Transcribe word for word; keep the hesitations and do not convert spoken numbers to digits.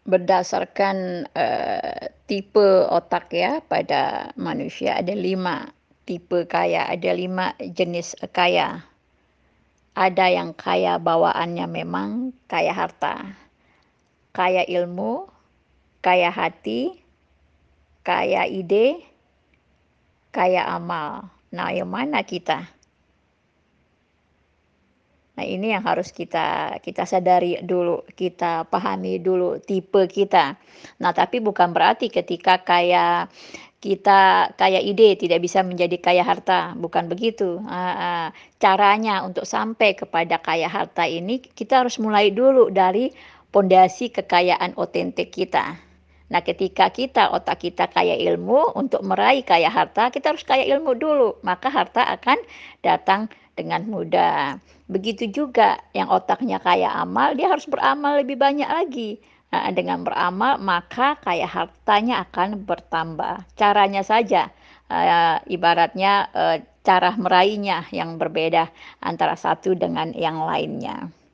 Berdasarkan, eee, tipe otak ya pada manusia ada lima tipe kaya, ada lima jenis kaya. Ada yang kaya bawaannya memang kaya harta, kaya ilmu, kaya hati, kaya ide, kaya amal. Nah, yang mana kita? Nah, ini yang harus kita kita sadari dulu, kita pahami dulu tipe kita. Nah, tapi bukan berarti ketika kaya kita kaya ide tidak bisa menjadi kaya harta, bukan begitu, heeh. Caranya untuk sampai kepada kaya harta ini kita harus mulai dulu dari pondasi kekayaan otentik kita. Nah, ketika kita otak kita kaya ilmu, untuk meraih kaya harta kita harus kaya ilmu dulu, maka harta akan datang dengan mudah. Begitu juga yang otaknya kaya amal, dia harus beramal lebih banyak lagi. Heeh, dengan beramal maka kaya hartanya akan bertambah. Caranya saja, eee, ibaratnya, eee, cara meraihnya yang berbeda antara satu dengan yang lainnya.